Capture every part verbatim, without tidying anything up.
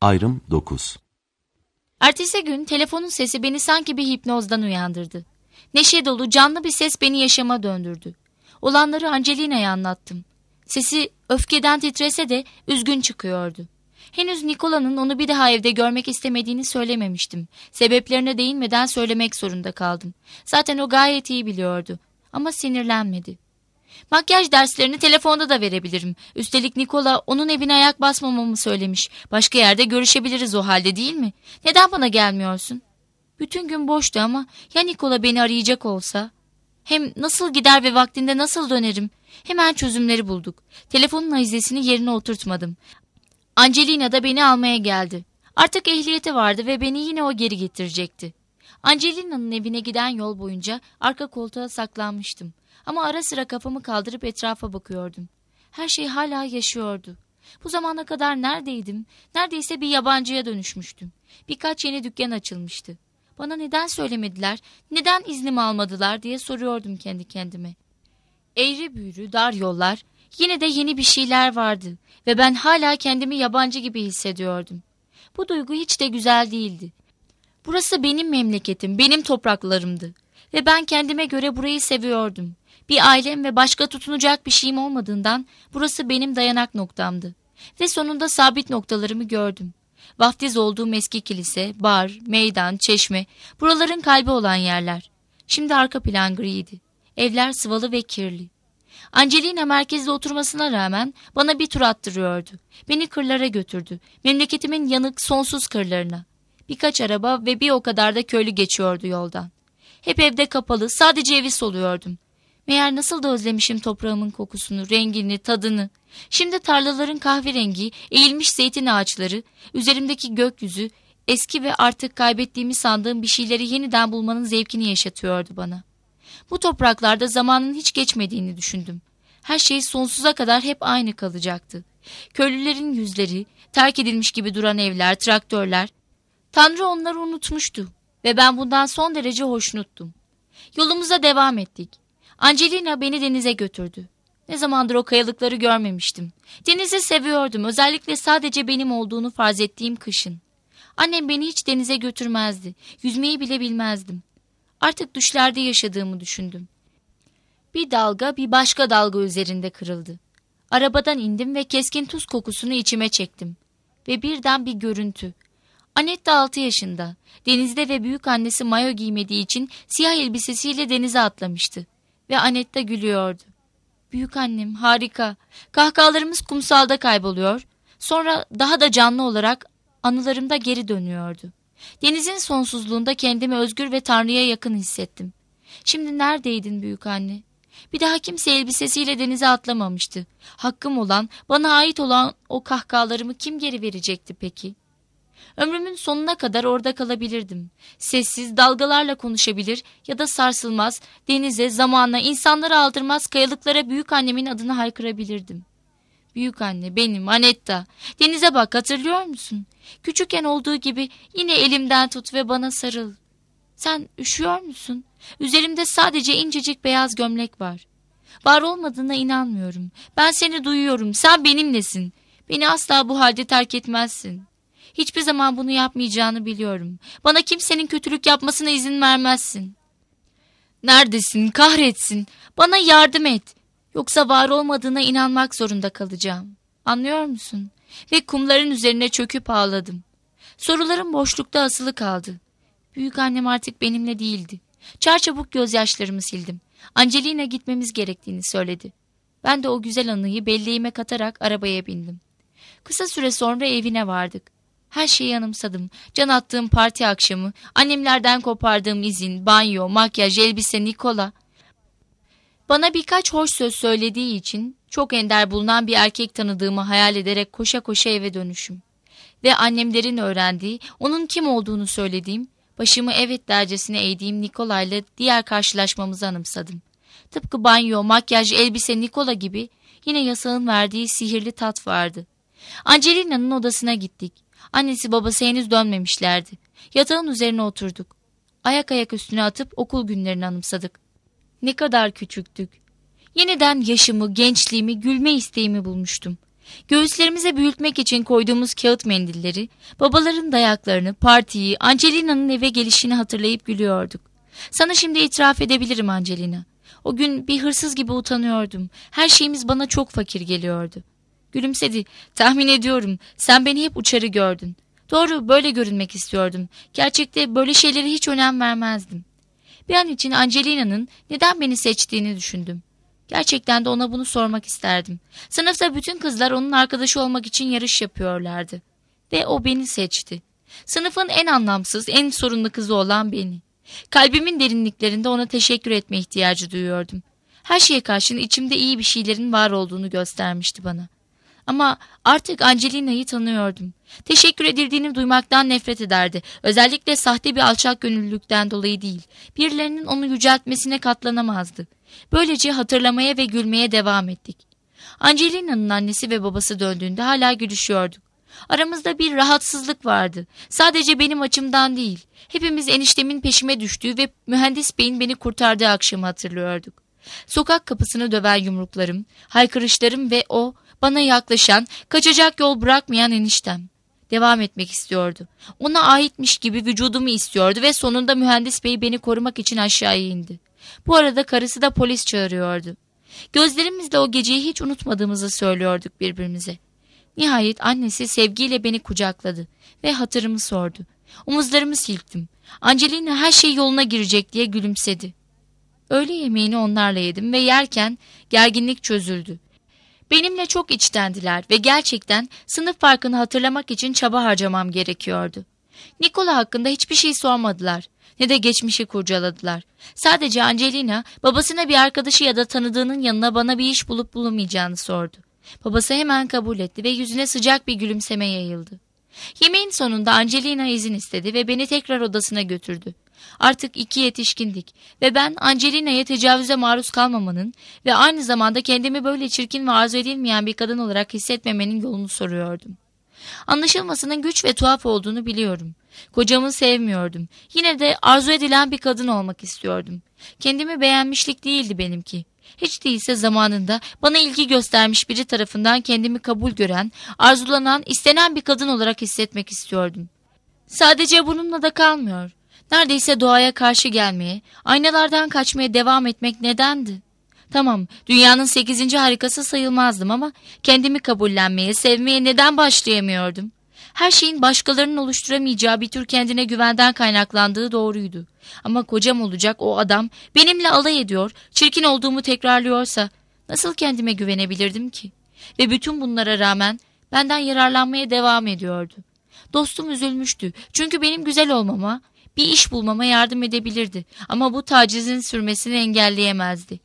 Ayrım dokuz. Ertesi gün telefonun sesi beni sanki bir hipnozdan uyandırdı. Neşe dolu, canlı bir ses beni yaşama döndürdü. Olanları Angelina'ya anlattım. Sesi öfkeden titrese de üzgün çıkıyordu. Henüz Nikola'nın onu bir daha evde görmek istemediğini söylememiştim. Sebeplerine değinmeden söylemek zorunda kaldım. Zaten o gayet iyi biliyordu. Ama sinirlenmedi. Makyaj derslerini telefonda da verebilirim. Üstelik Nikola onun evine ayak basmamamı söylemiş. Başka yerde görüşebiliriz o halde, değil mi? Neden bana gelmiyorsun? Bütün gün boştu ama ya Nikola beni arayacak olsa? Hem nasıl gider ve vaktinde nasıl dönerim? Hemen çözümleri bulduk. Telefonun ayizesini yerine oturtmadım. Angelina da beni almaya geldi. Artık ehliyeti vardı ve beni yine o geri getirecekti. Angelina'nın evine giden yol boyunca arka koltuğa saklanmıştım. Ama ara sıra kafamı kaldırıp etrafa bakıyordum. Her şey hala yaşıyordu. Bu zamana kadar neredeydim? Neredeyse bir yabancıya dönüşmüştüm. Birkaç yeni dükkan açılmıştı. Bana neden söylemediler, neden iznimi almadılar diye soruyordum kendi kendime. Eğri büğrü, dar yollar, yine de yeni bir şeyler vardı ve ben hala kendimi yabancı gibi hissediyordum. Bu duygu hiç de güzel değildi. Burası benim memleketim, benim topraklarımdı ve ben kendime göre burayı seviyordum. Bir ailem ve başka tutunacak bir şeyim olmadığından burası benim dayanak noktamdı. Ve sonunda sabit noktalarımı gördüm. Vaftiz olduğum eski kilise, bar, meydan, çeşme, buraların kalbi olan yerler. Şimdi arka plan griydi. Evler sıvalı ve kirli. Angelina merkezde oturmasına rağmen bana bir tur attırıyordu. Beni kırlara götürdü. Memleketimin yanık, sonsuz kırlarına. Birkaç araba ve bir o kadar da köylü geçiyordu yoldan. Hep evde kapalı, sadece evi soluyordum. Meğer nasıl da özlemişim toprağımın kokusunu, rengini, tadını. Şimdi tarlaların kahverengi, eğilmiş zeytin ağaçları, üzerimdeki gökyüzü, eski ve artık kaybettiğimi sandığım bir şeyleri yeniden bulmanın zevkini yaşatıyordu bana. Bu topraklarda zamanın hiç geçmediğini düşündüm. Her şey sonsuza kadar hep aynı kalacaktı. Köylülerin yüzleri, terk edilmiş gibi duran evler, traktörler. Tanrı onları unutmuştu ve ben bundan son derece hoşnuttum. Yolumuza devam ettik. Angelina beni denize götürdü. Ne zamandır o kayalıkları görmemiştim. Denizi seviyordum, özellikle sadece benim olduğunu farz ettiğim kışın. Annem beni hiç denize götürmezdi. Yüzmeyi bile bilmezdim. Artık düşlerde yaşadığımı düşündüm. Bir dalga bir başka dalga üzerinde kırıldı. Arabadan indim ve keskin tuz kokusunu içime çektim. Ve birden bir görüntü. Annette altı yaşında. Denizde ve büyük annesi mayo giymediği için siyah elbisesiyle denize atlamıştı. Ve Annette gülüyordu. Büyük annem harika. Kahkahalarımız kumsalda kayboluyor. Sonra daha da canlı olarak anılarımda geri dönüyordu. Denizin sonsuzluğunda kendimi özgür ve Tanrı'ya yakın hissettim. Şimdi neredeydin büyük anne? Bir daha kimse elbisesiyle denize atlamamıştı. Hakkım olan, bana ait olan o kahkahalarımı kim geri verecekti peki? Ömrümün sonuna kadar orada kalabilirdim. Sessiz, dalgalarla konuşabilir ya da sarsılmaz, denize, zamana, insanları aldırmaz kayalıklara büyük annemin adını haykırabilirdim. Büyük anne, benim, Annetta. Denize bak, hatırlıyor musun? Küçükken olduğu gibi yine elimden tut ve bana sarıl. Sen üşüyor musun? Üzerimde sadece incecik beyaz gömlek var. Var olmadığına inanmıyorum. Ben seni duyuyorum, sen benimlesin. Beni asla bu halde terk etmezsin. Hiçbir zaman bunu yapmayacağını biliyorum. Bana kimsenin kötülük yapmasına izin vermezsin. Neredesin, kahretsin? Bana yardım et. Yoksa var olmadığına inanmak zorunda kalacağım. Anlıyor musun? Ve kumların üzerine çöküp ağladım. Sorularım boşlukta asılı kaldı. Büyük annem artık benimle değildi. Çarçabuk gözyaşlarımı sildim. Angelina gitmemiz gerektiğini söyledi. Ben de o güzel anıyı belleğime katarak arabaya bindim. Kısa süre sonra evine vardık. Her şeyi anımsadım. Can attığım parti akşamı, annemlerden kopardığım izin, banyo, makyaj, elbise, Nikola. Bana birkaç hoş söz söylediği için çok ender bulunan bir erkek tanıdığımı hayal ederek koşa koşa eve dönüşüm. Ve annemlerin öğrendiği, onun kim olduğunu söylediğim, başımı evet dercesine eğdiğim Nikola ile diğer karşılaşmamızı anımsadım. Tıpkı banyo, makyaj, elbise, Nikola gibi yine yasağın verdiği sihirli tat vardı. Angelina'nın odasına gittik. Annesi babası henüz dönmemişlerdi. Yatağın üzerine oturduk. Ayak ayak üstüne atıp okul günlerini anımsadık. Ne kadar küçüktük. Yeniden yaşımı, gençliğimi, gülme isteğimi bulmuştum. Göğüslerimize büyütmek için koyduğumuz kağıt mendilleri, babaların dayaklarını, partiyi, Angelina'nın eve gelişini hatırlayıp gülüyorduk. Sana şimdi itiraf edebilirim Angelina. O gün bir hırsız gibi utanıyordum. Her şeyimiz bana çok fakir geliyordu. Gülümsedi. Tahmin ediyorum. Sen beni hep uçarı gördün. Doğru, böyle görünmek istiyordum. Gerçekte böyle şeylere hiç önem vermezdim. Bir an için Angelina'nın neden beni seçtiğini düşündüm. Gerçekten de ona bunu sormak isterdim. Sınıfta bütün kızlar onun arkadaşı olmak için yarış yapıyorlardı. Ve o beni seçti. Sınıfın en anlamsız, en sorunlu kızı olan beni. Kalbimin derinliklerinde ona teşekkür etme ihtiyacı duyuyordum. Her şeye karşın içimde iyi bir şeylerin var olduğunu göstermişti bana. Ama artık Angelina'yı tanıyordum. Teşekkür edildiğini duymaktan nefret ederdi. Özellikle sahte bir alçak gönüllülükten dolayı değil. Birilerinin onu yüceltmesine katlanamazdı. Böylece hatırlamaya ve gülmeye devam ettik. Angelina'nın annesi ve babası döndüğünde hala gülüşüyorduk. Aramızda bir rahatsızlık vardı. Sadece benim açımdan değil. Hepimiz eniştemin peşime düştüğü ve mühendis beyin beni kurtardığı akşamı hatırlıyorduk. Sokak kapısını döven yumruklarım, haykırışlarım ve o bana yaklaşan, kaçacak yol bırakmayan eniştem. Devam etmek istiyordu. Ona aitmiş gibi vücudumu istiyordu ve sonunda mühendis bey beni korumak için aşağıya indi. Bu arada karısı da polis çağırıyordu. Gözlerimizle o geceyi hiç unutmadığımızı söylüyorduk birbirimize. Nihayet annesi sevgiyle beni kucakladı ve hatırımı sordu. Omuzlarımı silktim. Angelina her şey yoluna girecek diye gülümsedi. Öğle yemeğini onlarla yedim ve yerken gerginlik çözüldü. Benimle çok içtendiler ve gerçekten sınıf farkını hatırlamak için çaba harcamam gerekiyordu. Nikola hakkında hiçbir şey sormadılar, ne de geçmişi kurcaladılar. Sadece Angelina babasına bir arkadaşı ya da tanıdığının yanına bana bir iş bulup bulamayacağını sordu. Babası hemen kabul etti ve yüzüne sıcak bir gülümseme yayıldı. Yemeğin sonunda Angelina izin istedi ve beni tekrar odasına götürdü. Artık iki yetişkindik ve ben Angelina'ya tecavüze maruz kalmamanın ve aynı zamanda kendimi böyle çirkin ve arzu edilmeyen bir kadın olarak hissetmemenin yolunu soruyordum. Anlaşılmasının güç ve tuhaf olduğunu biliyorum. Kocamı sevmiyordum. Yine de arzu edilen bir kadın olmak istiyordum. Kendimi beğenmişlik değildi benimki. Hiç değilse zamanında bana ilgi göstermiş biri tarafından kendimi kabul gören, arzulanan, istenen bir kadın olarak hissetmek istiyordum. Sadece bununla da kalmıyor. Neredeyse doğaya karşı gelmeye, aynalardan kaçmaya devam etmek nedendi? Tamam, dünyanın sekizinci harikası sayılmazdım ama kendimi kabullenmeye, sevmeye neden başlayamıyordum? Her şeyin başkalarının oluşturamayacağı bir tür kendine güvenden kaynaklandığı doğruydu. Ama kocam olacak o adam benimle alay ediyor, çirkin olduğumu tekrarlıyorsa nasıl kendime güvenebilirdim ki? Ve bütün bunlara rağmen benden yararlanmaya devam ediyordu. Dostum üzülmüştü çünkü benim güzel olmama, bir iş bulmama yardım edebilirdi ama bu tacizin sürmesini engelleyemezdi.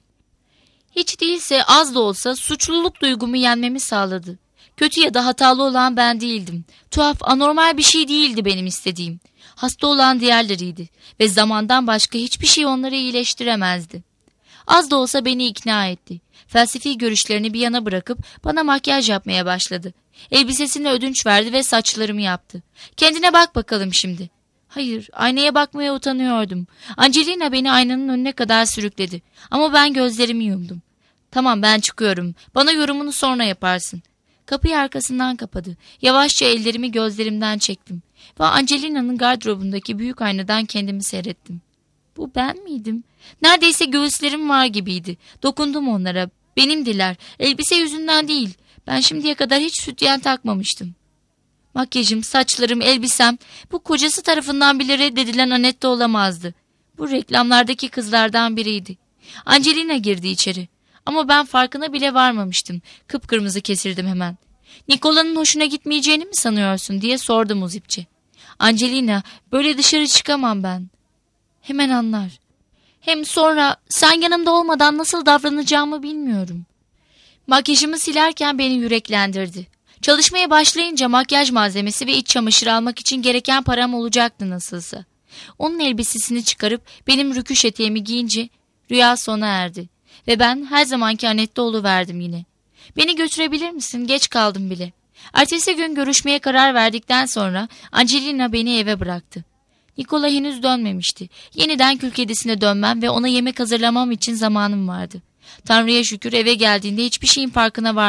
Hiç değilse az da olsa suçluluk duygumu yenmemi sağladı. Kötü ya da hatalı olan ben değildim. Tuhaf, anormal bir şey değildi benim istediğim. Hasta olan diğerleriydi ve zamandan başka hiçbir şey onları iyileştiremezdi. Az da olsa beni ikna etti. Felsefi görüşlerini bir yana bırakıp bana makyaj yapmaya başladı. Elbisesini ödünç verdi ve saçlarımı yaptı. Kendine bak bakalım şimdi. Hayır, aynaya bakmaya utanıyordum. Angelina beni aynanın önüne kadar sürükledi. Ama ben gözlerimi yumdum. Tamam, ben çıkıyorum. Bana yorumunu sonra yaparsın. Kapıyı arkasından kapadı. Yavaşça ellerimi gözlerimden çektim. Ve Angelina'nın gardırobundaki büyük aynadan kendimi seyrettim. Bu ben miydim? Neredeyse göğüslerim var gibiydi. Dokundum onlara. Benimdiler. Elbise yüzünden değil. Ben şimdiye kadar hiç sütyen takmamıştım. Makyajım, saçlarım, elbisem bu kocası tarafından bile reddedilen Annette olamazdı. Bu reklamlardaki kızlardan biriydi. Angelina girdi içeri. Ama ben farkına bile varmamıştım. Kıpkırmızı kesildim hemen. Nikola'nın hoşuna gitmeyeceğini mi sanıyorsun diye sordu muzipçi. Angelina, böyle dışarı çıkamam ben. Hemen anlar. Hem sonra sen yanımda olmadan nasıl davranacağımı bilmiyorum. Makyajımı silerken beni yüreklendirdi. Çalışmaya başlayınca makyaj malzemesi ve iç çamaşırı almak için gereken param olacaktı nasılsa. Onun elbisesini çıkarıp benim rüküş eteğimi giyince rüya sona erdi. Ve ben her zamanki Annette oluverdim yine. Beni götürebilir misin? Geç kaldım bile. Ertesi gün görüşmeye karar verdikten sonra Angelina beni eve bıraktı. Nikola henüz dönmemişti. Yeniden kül kedisine dönmem ve ona yemek hazırlamam için zamanım vardı. Tanrı'ya şükür eve geldiğinde hiçbir şeyin farkına varmadı.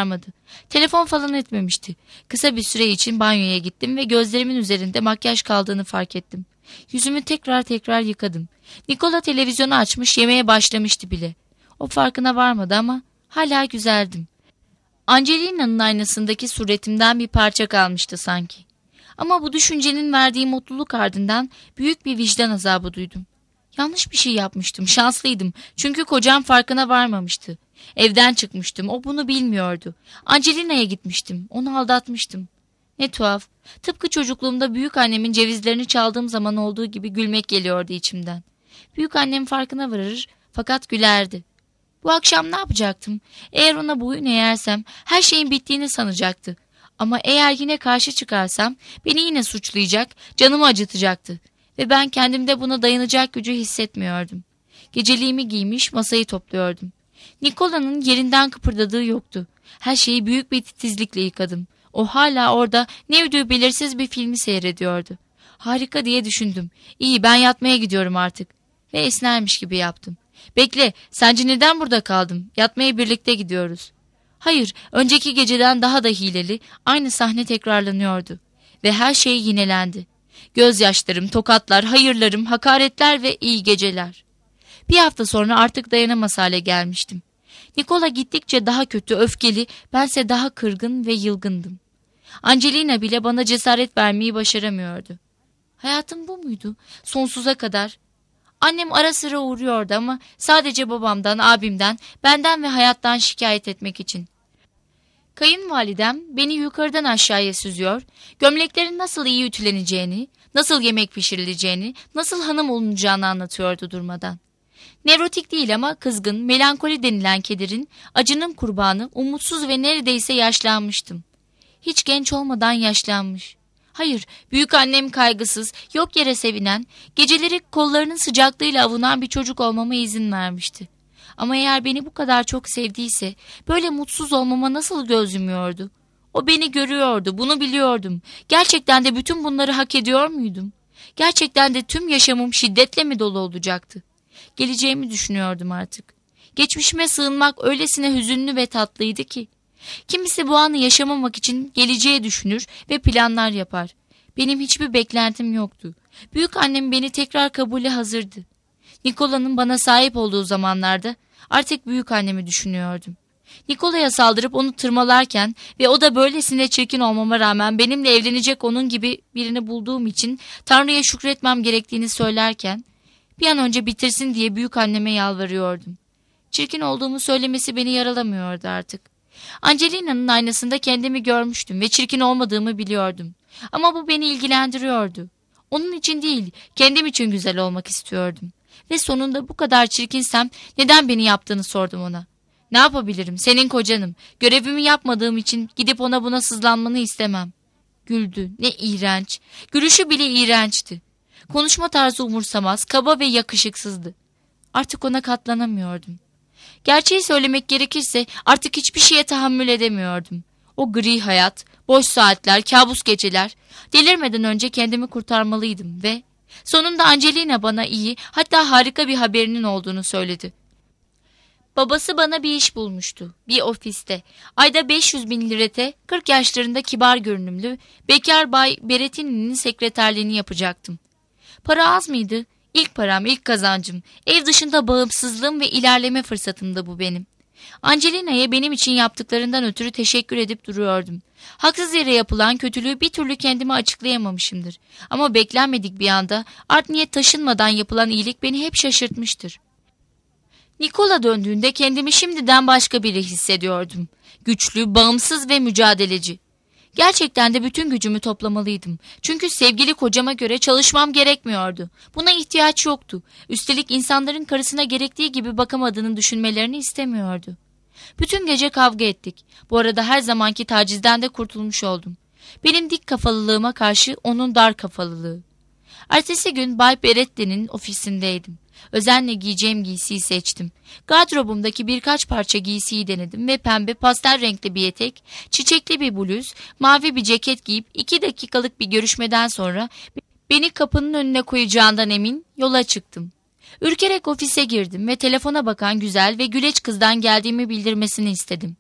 Telefon falan etmemişti. Kısa bir süre için banyoya gittim ve gözlerimin üzerinde makyaj kaldığını fark ettim. Yüzümü tekrar tekrar yıkadım. Nikola televizyonu açmış, yemeye başlamıştı bile. O farkına varmadı ama hala güzeldim. Angelina'nın aynasındaki suretimden bir parça kalmıştı sanki. Ama bu düşüncenin verdiği mutluluk ardından büyük bir vicdan azabı duydum. Yanlış bir şey yapmıştım, şanslıydım. Çünkü kocam farkına varmamıştı. Evden çıkmıştım, o bunu bilmiyordu. Angelina'ya gitmiştim, onu aldatmıştım. Ne tuhaf, tıpkı çocukluğumda büyük annemin cevizlerini çaldığım zaman olduğu gibi gülmek geliyordu içimden. Büyük annem farkına varır fakat gülerdi. Bu akşam ne yapacaktım? Eğer ona boyun eğersem her şeyin bittiğini sanacaktı. Ama eğer yine karşı çıkarsam beni yine suçlayacak, canımı acıtacaktı. Ve ben kendimde buna dayanacak gücü hissetmiyordum. Geceliğimi giymiş masayı topluyordum. Nikola'nın yerinden kıpırdadığı yoktu. Her şeyi büyük bir titizlikle yıkadım. O hala orada ne ödüğü belirsiz bir filmi seyrediyordu. Harika diye düşündüm. İyi, ben yatmaya gidiyorum artık. Ve esnermiş gibi yaptım. Bekle, sence neden burada kaldım? Yatmaya birlikte gidiyoruz. Hayır, önceki geceden daha da hileli, aynı sahne tekrarlanıyordu. Ve her şey yinelendi. Gözyaşlarım, tokatlar, hayırlarım, hakaretler ve iyi geceler. Bir hafta sonra artık dayanamaz hale gelmiştim. Nikola gittikçe daha kötü, öfkeli, bense daha kırgın ve yılgındım. Angelina bile bana cesaret vermeyi başaramıyordu. Hayatım bu muydu? Sonsuza kadar. Annem ara sıra uğruyordu ama sadece babamdan, abimden, benden ve hayattan şikayet etmek için. Kayınvalidem beni yukarıdan aşağıya süzüyor, gömleklerin nasıl iyi ütüleneceğini, nasıl yemek pişirileceğini, nasıl hanım olunacağını anlatıyordu durmadan. Nevrotik değil ama kızgın, melankoli denilen kederin, acının kurbanı, umutsuz ve neredeyse yaşlanmıştım. Hiç genç olmadan yaşlanmış. Hayır, büyük annem kaygısız, yok yere sevinen, geceleri kollarının sıcaklığıyla avunan bir çocuk olmama izin vermişti. Ama eğer beni bu kadar çok sevdiyse, böyle mutsuz olmama nasıl göz yumuyordu? O beni görüyordu, bunu biliyordum. Gerçekten de bütün bunları hak ediyor muydum? Gerçekten de tüm yaşamım şiddetle mi dolu olacaktı? Geleceğimi düşünüyordum artık. Geçmişime sığınmak öylesine hüzünlü ve tatlıydı ki. Kimisi bu anı yaşamamak için geleceğe düşünür ve planlar yapar. Benim hiçbir beklentim yoktu. Büyük annem beni tekrar kabule hazırdı. Nikola'nın bana sahip olduğu zamanlarda artık büyük annemi düşünüyordum. Nikola'ya saldırıp onu tırmalarken ve o da böylesine çirkin olmama rağmen benimle evlenecek onun gibi birini bulduğum için Tanrı'ya şükretmem gerektiğini söylerken bir an önce bitirsin diye büyük anneme yalvarıyordum. Çirkin olduğumu söylemesi beni yaralamıyordu artık. Angelina'nın aynasında kendimi görmüştüm ve çirkin olmadığımı biliyordum. Ama bu beni ilgilendiriyordu. Onun için değil, kendim için güzel olmak istiyordum. Ve sonunda bu kadar çirkinsem neden beni yaptığını sordum ona. Ne yapabilirim? Senin kocanım. Görevimi yapmadığım için gidip ona buna sızlanmanı istemem. Güldü. Ne iğrenç. Gülüşü bile iğrençti. Konuşma tarzı umursamaz, kaba ve yakışıksızdı. Artık ona katlanamıyordum. Gerçeği söylemek gerekirse artık hiçbir şeye tahammül edemiyordum. O gri hayat, boş saatler, kabus geceler. Delirmeden önce kendimi kurtarmalıydım ve sonunda Angelina bana iyi, hatta harika bir haberinin olduğunu söyledi. Babası bana bir iş bulmuştu. Bir ofiste. Ayda beş yüz bin lirete, kırk yaşlarında kibar görünümlü, bekar Bay Berettini'nin sekreterliğini yapacaktım. Para az mıydı? İlk param, ilk kazancım. Ev dışında bağımsızlığım ve ilerleme fırsatımdı bu benim. Angelina'ya benim için yaptıklarından ötürü teşekkür edip duruyordum. Haksız yere yapılan kötülüğü bir türlü kendime açıklayamamışımdır. Ama beklenmedik bir anda art niyet taşınmadan yapılan iyilik beni hep şaşırtmıştır. Nikola döndüğünde kendimi şimdiden başka biri hissediyordum. Güçlü, bağımsız ve mücadeleci. Gerçekten de bütün gücümü toplamalıydım. Çünkü sevgili kocama göre çalışmam gerekmiyordu. Buna ihtiyaç yoktu. Üstelik insanların karısına gerektiği gibi bakamadığını düşünmelerini istemiyordu. Bütün gece kavga ettik. Bu arada her zamanki tacizden de kurtulmuş oldum. Benim dik kafalılığıma karşı onun dar kafalılığı. Ertesi gün Bay Beretti'nin ofisindeydim. Özenle giyeceğim giysiyi seçtim. Gardırobumdaki birkaç parça giysiyi denedim ve pembe pastel renkli bir etek, çiçekli bir bluz, mavi bir ceket giyip iki dakikalık bir görüşmeden sonra beni kapının önüne koyacağından emin yola çıktım. Ürkerek ofise girdim ve telefona bakan güzel ve güleç kızdan geldiğimi bildirmesini istedim.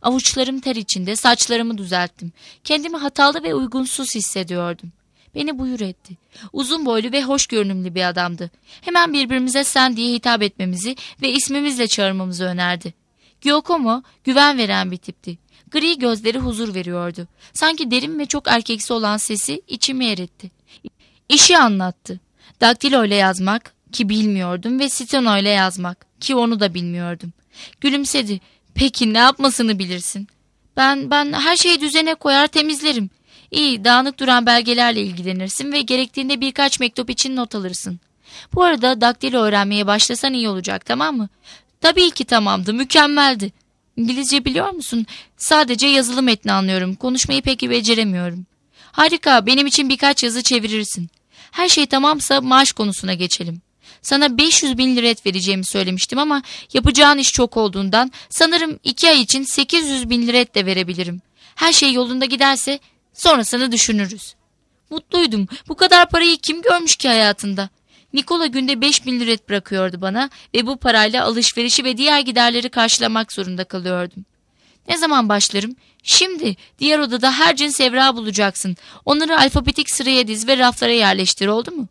Avuçlarım ter içinde, saçlarımı düzelttim. Kendimi hatalı ve uygunsuz hissediyordum. Beni buyur etti. Uzun boylu ve hoş görünümlü bir adamdı. Hemen birbirimize sen diye hitap etmemizi ve ismimizle çağırmamızı önerdi. Giacomo güven veren bir tipti. Gri gözleri huzur veriyordu. Sanki derin ve çok erkeksi olan sesi içimi eritti. İşi anlattı. Daktilo ile yazmak ki bilmiyordum ve steno ile yazmak ki onu da bilmiyordum. Gülümsedi. Peki ne yapmasını bilirsin? Ben ben her şeyi düzene koyar temizlerim. İyi, dağınık duran belgelerle ilgilenirsin ve gerektiğinde birkaç mektup için not alırsın. Bu arada daktilo öğrenmeye başlasan iyi olacak, tamam mı? Tabii ki tamamdı, mükemmeldi. İngilizce biliyor musun? Sadece yazılı metni anlıyorum. Konuşmayı pek iyi beceremiyorum. Harika, benim için birkaç yazı çevirirsin. Her şey tamamsa maaş konusuna geçelim. Sana beş yüz bin liret vereceğimi söylemiştim ama yapacağın iş çok olduğundan sanırım iki ay için sekiz yüz bin liret de verebilirim. Her şey yolunda giderse sonrasını düşünürüz. Mutluydum. Bu kadar parayı kim görmüş ki hayatında? Nikola günde beş bin liret bırakıyordu bana ve bu parayla alışverişi ve diğer giderleri karşılamak zorunda kalıyordum. Ne zaman başlarım? Şimdi diğer odada her cins evrağı bulacaksın. Onları alfabetik sıraya diz ve raflara yerleştir, oldu mu?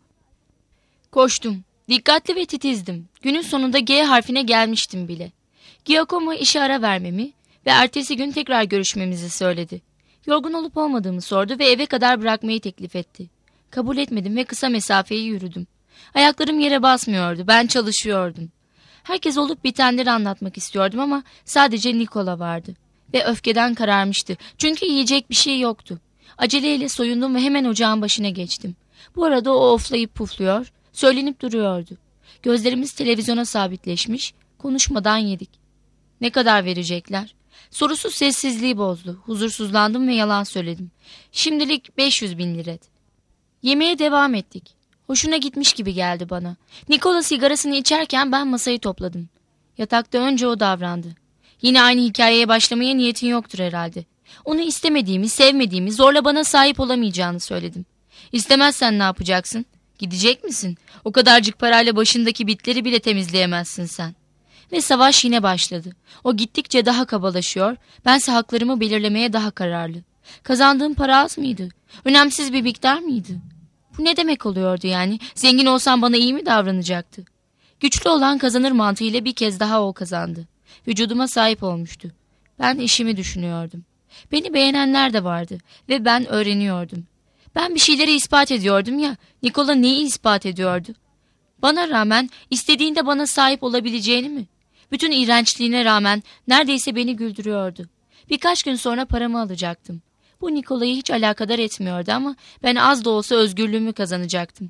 Koştum. Dikkatli ve titizdim. Günün sonunda G harfine gelmiştim bile. Giacomo işe ara vermemi ve ertesi gün tekrar görüşmemizi söyledi. Yorgun olup olmadığımı sordu ve eve kadar bırakmayı teklif etti. Kabul etmedim ve kısa mesafeyi yürüdüm. Ayaklarım yere basmıyordu. Ben çalışıyordum. Herkes olup bitenleri anlatmak istiyordum ama sadece Nikola vardı. Ve öfkeden kararmıştı. Çünkü yiyecek bir şey yoktu. Aceleyle soyundum ve hemen ocağın başına geçtim. Bu arada o oflayıp pufluyor, söylenip duruyordu. Gözlerimiz televizyona sabitleşmiş, konuşmadan yedik. Ne kadar verecekler? Sorusu sessizliği bozdu. Huzursuzlandım ve yalan söyledim. Şimdilik beş yüz bin liret. Yemeğe devam ettik. Hoşuna gitmiş gibi geldi bana. Nikola sigarasını içerken ben masayı topladım. Yatakta önce o davrandı. Yine aynı hikayeye başlamaya niyetin yoktur herhalde. Onu istemediğimi, sevmediğimi, zorla bana sahip olamayacağını söyledim. İstemezsen ne yapacaksın? Gidecek misin? O kadarcık parayla başındaki bitleri bile temizleyemezsin sen. Ve savaş yine başladı. O gittikçe daha kabalaşıyor, bense haklarımı belirlemeye daha kararlı. Kazandığım para az mıydı? Önemsiz bir miktar mıydı? Bu ne demek oluyordu yani? Zengin olsam bana iyi mi davranacaktı? Güçlü olan kazanır mantığıyla bir kez daha o kazandı. Vücuduma sahip olmuştu. Ben işimi düşünüyordum. Beni beğenenler de vardı ve ben öğreniyordum. Ben bir şeyleri ispat ediyordum ya, Nikola neyi ispat ediyordu? Bana rağmen istediğinde bana sahip olabileceğini mi? Bütün iğrençliğine rağmen neredeyse beni güldürüyordu. Birkaç gün sonra paramı alacaktım. Bu Nikola'yı hiç alakadar etmiyordu ama ben az da olsa özgürlüğümü kazanacaktım.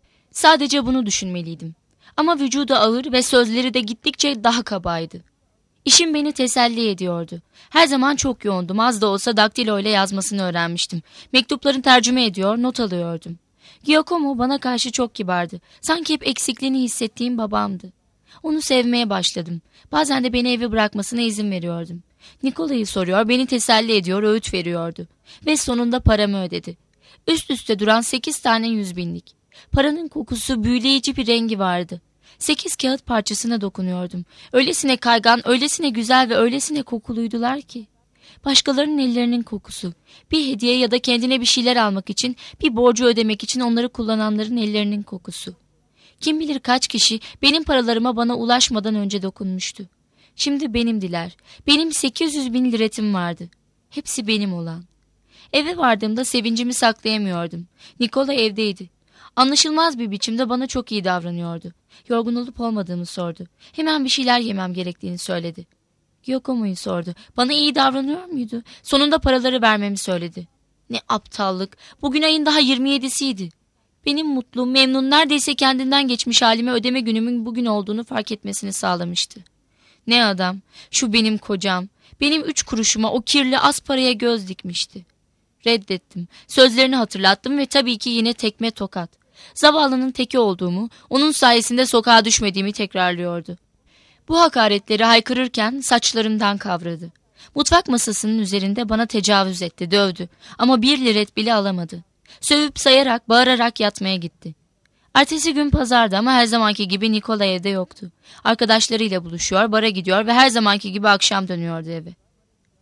Sadece bunu düşünmeliydim. Ama vücudu ağır ve sözleri de gittikçe daha kabaydı. İşim beni teselli ediyordu. Her zaman çok yoğundum. Az da olsa daktilo ile yazmasını öğrenmiştim. Mektuplarını tercüme ediyor, not alıyordum. Giacomo bana karşı çok kibardı. Sanki hep eksikliğini hissettiğim babamdı. Onu sevmeye başladım. Bazen de beni eve bırakmasına izin veriyordum. Nikola'yı soruyor, beni teselli ediyor, öğüt veriyordu. Ve sonunda paramı ödedi. Üst üste duran sekiz tane yüz binlik. Paranın kokusu, büyüleyici bir rengi vardı. Sekiz kağıt parçasına dokunuyordum. Öylesine kaygan, öylesine güzel ve öylesine kokuluydular ki. Başkalarının ellerinin kokusu. Bir hediye ya da kendine bir şeyler almak için, bir borcu ödemek için onları kullananların ellerinin kokusu. Kim bilir kaç kişi benim paralarıma bana ulaşmadan önce dokunmuştu. Şimdi benimdiler. Benim sekiz yüz bin liretim vardı. Hepsi benim olan. Eve vardığımda sevincimi saklayamıyordum. Nikola evdeydi. Anlaşılmaz bir biçimde bana çok iyi davranıyordu. Yorgun olup olmadığımı sordu. Hemen bir şeyler yemem gerektiğini söyledi. Giacomo'yu sordu. Bana iyi davranıyor muydu? Sonunda paraları vermemi söyledi. Ne aptallık. Bugün ayın daha yirmi yedisiydi. Benim mutlu, memnun, neredeyse kendinden geçmiş halime ödeme günümün bugün olduğunu fark etmesini sağlamıştı. Ne adam, şu benim kocam. Benim üç kuruşuma o kirli az paraya göz dikmişti. Reddettim. Sözlerini hatırlattım ve tabii ki yine tekme tokat. Zavallının teki olduğumu, onun sayesinde sokağa düşmediğimi tekrarlıyordu. Bu hakaretleri haykırırken saçlarımdan kavradı. Mutfak masasının üzerinde bana tecavüz etti, dövdü ama bir liret bile alamadı. Sövüp sayarak, bağırarak yatmaya gitti. Ertesi gün pazardı ama her zamanki gibi Nikola evde yoktu. Arkadaşlarıyla buluşuyor, bara gidiyor ve her zamanki gibi akşam dönüyordu eve.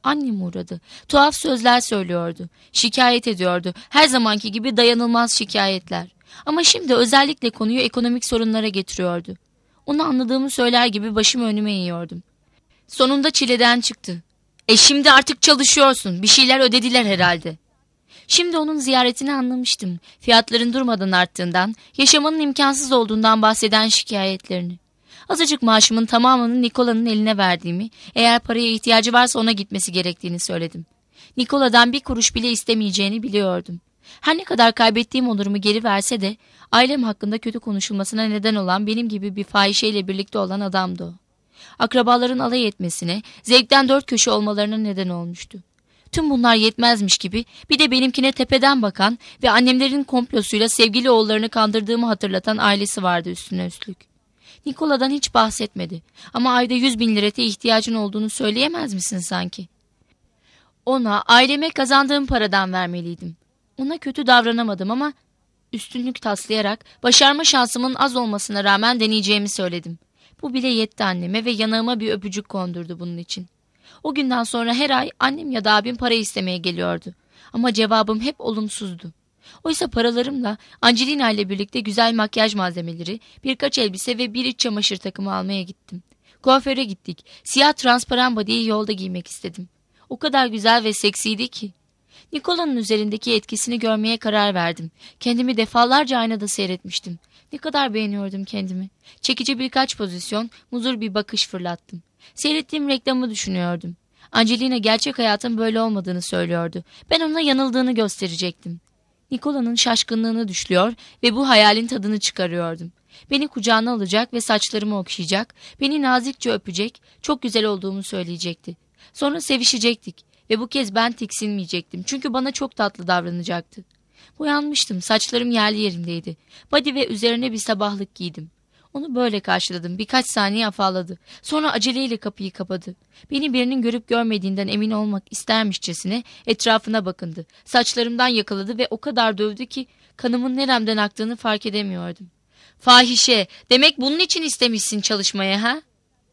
Annem uğradı. Tuhaf sözler söylüyordu. Şikayet ediyordu. Her zamanki gibi dayanılmaz şikayetler. Ama şimdi özellikle konuyu ekonomik sorunlara getiriyordu. Onu anladığımı söyler gibi başımı önüme eğiyordum. Sonunda çileden çıktı. E şimdi artık çalışıyorsun. Bir şeyler ödediler herhalde. Şimdi onun ziyaretini anlamıştım. Fiyatların durmadan arttığından, yaşamanın imkansız olduğundan bahseden şikayetlerini. Azıcık maaşımın tamamını Nikola'nın eline verdiğimi, eğer paraya ihtiyacı varsa ona gitmesi gerektiğini söyledim. Nikola'dan bir kuruş bile istemeyeceğini biliyordum. Her ne kadar kaybettiğim onurumu geri verse de, ailem hakkında kötü konuşulmasına neden olan benim gibi bir fahişeyle birlikte olan adamdı o. Akrabaların alay etmesine, zevkten dört köşe olmalarına neden olmuştu. Tüm bunlar yetmezmiş gibi bir de benimkine tepeden bakan ve annemlerin komplosuyla sevgili oğullarını kandırdığımı hatırlatan ailesi vardı üstüne üstlük. Nikola'dan hiç bahsetmedi ama ayda yüz bin lirete ihtiyacın olduğunu söyleyemez misin sanki? Ona aileme kazandığım paradan vermeliydim. Ona kötü davranamadım ama üstünlük taslayarak başarma şansımın az olmasına rağmen deneyeceğimi söyledim. Bu bile yetti anneme ve yanağıma bir öpücük kondurdu bunun için. O günden sonra her ay annem ya da abim para istemeye geliyordu. Ama cevabım hep olumsuzdu. Oysa paralarımla Angelina ile birlikte güzel makyaj malzemeleri, birkaç elbise ve bir iç çamaşır takımı almaya gittim. Kuaföre gittik. Siyah transparan body'yi yolda giymek istedim. O kadar güzel ve seksiydi ki. Nikola'nın üzerindeki etkisini görmeye karar verdim. Kendimi defalarca aynada seyretmiştim. Ne kadar beğeniyordum kendimi. Çekici birkaç pozisyon, muzur bir bakış fırlattım. Seyrettiğim reklamı düşünüyordum. Angelina gerçek hayatın böyle olmadığını söylüyordu. Ben ona yanıldığını gösterecektim. Nikola'nın şaşkınlığını düşlüyor ve bu hayalin tadını çıkarıyordum. Beni kucağına alacak ve saçlarımı okşayacak, beni nazikçe öpecek, çok güzel olduğumu söyleyecekti. Sonra sevişecektik ve bu kez ben tiksinmeyecektim çünkü bana çok tatlı davranacaktı. Uyanmıştım, saçlarım yerli yerindeydi. Body ve üzerine bir sabahlık giydim. Onu böyle karşıladım. Birkaç saniye afalladı. Sonra aceleyle kapıyı kapadı. Beni birinin görüp görmediğinden emin olmak istermişçesine etrafına bakındı. Saçlarımdan yakaladı ve o kadar dövdü ki kanımın neremden aktığını fark edemiyordum. Fahişe, demek bunun için istemişsin çalışmaya ha?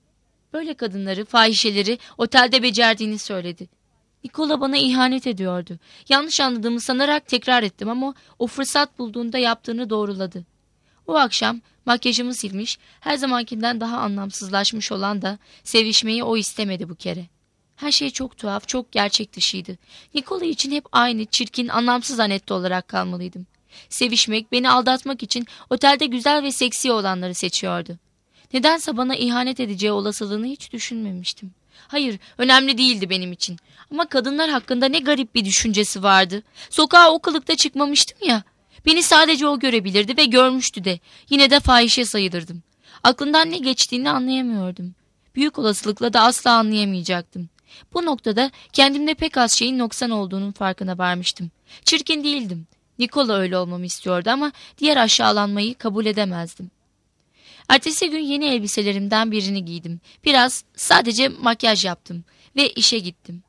Böyle kadınları, fahişeleri otelde becerdiğini söyledi. Nikola bana ihanet ediyordu. Yanlış anladığımı sanarak tekrar ettim ama o fırsat bulduğunda yaptığını doğruladı. O akşam makyajımı silmiş, her zamankinden daha anlamsızlaşmış olan da sevişmeyi o istemedi bu kere. Her şey çok tuhaf, çok gerçek dışıydı. Nikola için hep aynı, çirkin, anlamsız Anette olarak kalmalıydım. Sevişmek, beni aldatmak için otelde güzel ve seksi olanları seçiyordu. Nedense bana ihanet edeceği olasılığını hiç düşünmemiştim. Hayır, önemli değildi benim için. Ama kadınlar hakkında ne garip bir düşüncesi vardı. Sokağa o kılıkta çıkmamıştım ya. Beni sadece o görebilirdi ve görmüştü de. Yine de fahişe sayılırdım. Aklından ne geçtiğini anlayamıyordum. Büyük olasılıkla da asla anlayamayacaktım. Bu noktada kendimde pek az şeyin noksan olduğunun farkına varmıştım. Çirkin değildim. Nikola öyle olmamı istiyordu ama diğer aşağılanmayı kabul edemezdim. Ertesi gün yeni elbiselerimden birini giydim. Biraz sadece makyaj yaptım ve işe gittim.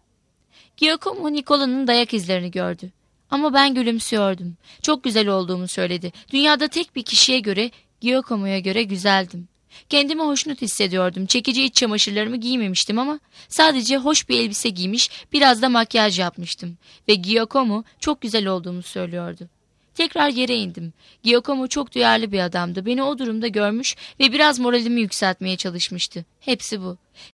Giacomo Nikola'nın dayak izlerini gördü. Ama ben gülümsüyordum. Çok güzel olduğumu söyledi. Dünyada tek bir kişiye göre, Giacomo'ya göre güzeldim. Kendimi hoşnut hissediyordum. Çekici iç çamaşırlarımı giymemiştim ama sadece hoş bir elbise giymiş, biraz da makyaj yapmıştım. Ve Giacomo çok güzel olduğumu söylüyordu. Tekrar yere indim. Giacomo çok duyarlı bir adamdı. Beni o durumda görmüş ve biraz moralimi yükseltmeye çalışmıştı. Hepsi bu.